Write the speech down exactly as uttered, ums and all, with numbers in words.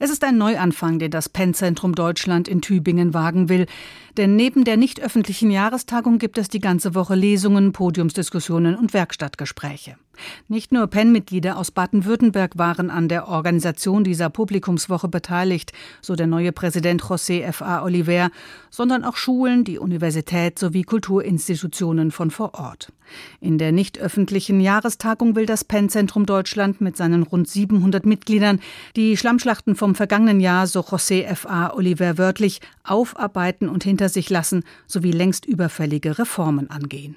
Es ist ein Neuanfang, den das Penn-Zentrum Deutschland in Tübingen wagen will. Denn neben der nicht öffentlichen Jahrestagung gibt es die ganze Woche Lesungen, Podiumsdiskussionen und Werkstattgespräche. Nicht nur Penn-Mitglieder aus Baden-Württemberg waren an der Organisation dieser Publikumswoche beteiligt, so der neue Präsident José F A Oliver, sondern auch Schulen, die Universität sowie Kulturinstitutionen von vor Ort. In der nicht öffentlichen Jahrestagung will das Penn-Zentrum Deutschland mit seinen rund siebenhundert Mitgliedern die Schlammschlachten vom vergangenen Jahr, so José F A Oliver wörtlich, aufarbeiten und hinter sich lassen, sowie längst überfällige Reformen angehen.